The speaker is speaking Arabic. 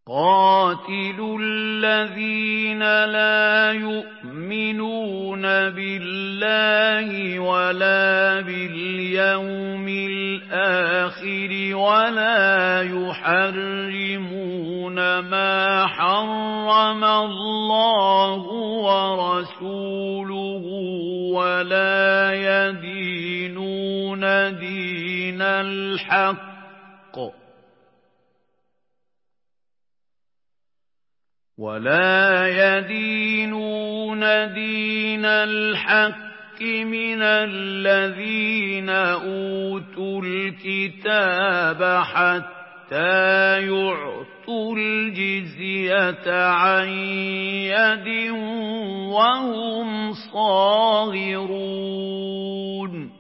قاتلوا الذين لا يؤمنون بالله ولا باليوم الآخر ولا يحرمون ما حرم الله ورسوله ولا يدينون دين الحق من الذين أوتوا الكتاب حتى يعطوا الجزية عن يد وهم صاغرون